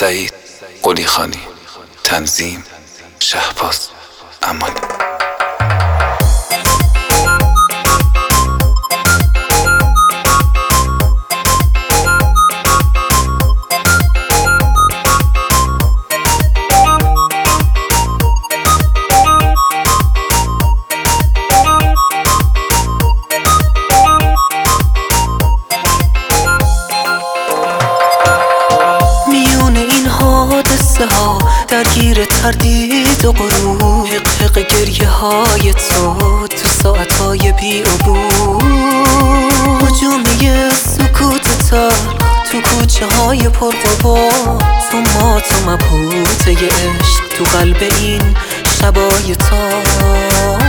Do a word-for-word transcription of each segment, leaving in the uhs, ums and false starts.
سعید قلیخانی. تنظیم شهباز امانی. ها درگیر تردید و غرور، حق حق گریه های تو تو ساعتهای بی عبور، هجومی سکوت تر تو کوچه های پرغبار، تو ما تو مبهوته عشق تو قلب این شبای تار.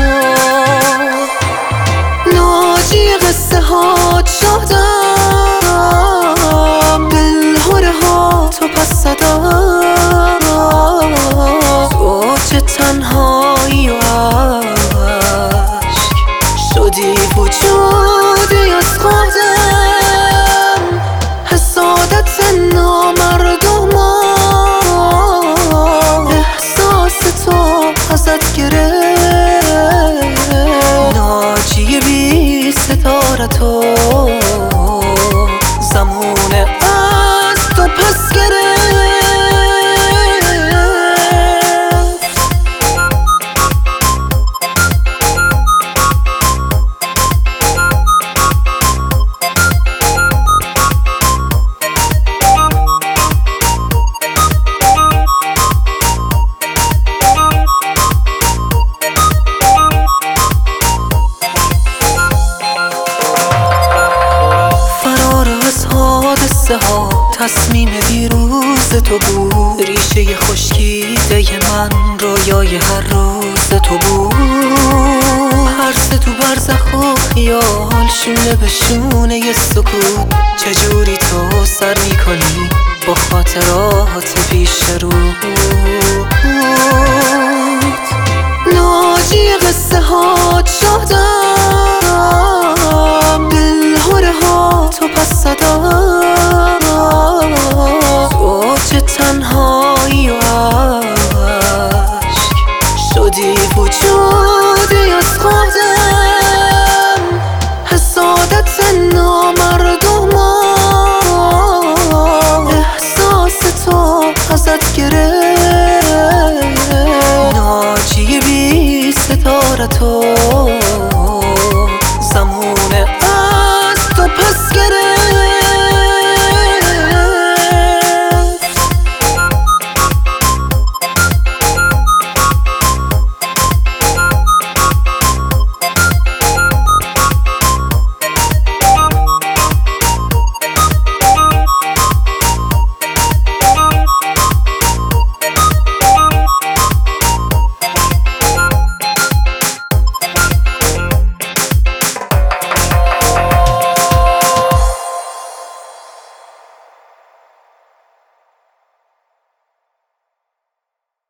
ناجی قصه ها شادم، دلهره ها تو پس صدام، تو تنهایی و عشق شدی وجودی از خودم، حسادت نامردمان احساس تو ازت گرفت، ناجی بی ستاره تو زمونه از تو پس گرفت. ها تصمیم دیروز تو بود، ریشه خشکیده من رویای هر روز تو بود، هر سه تو برزخ و خیال شونه به شونه ی سکوت، چجوری تو سر میکنی با خاطرات پیش رو. ناجی قصه ها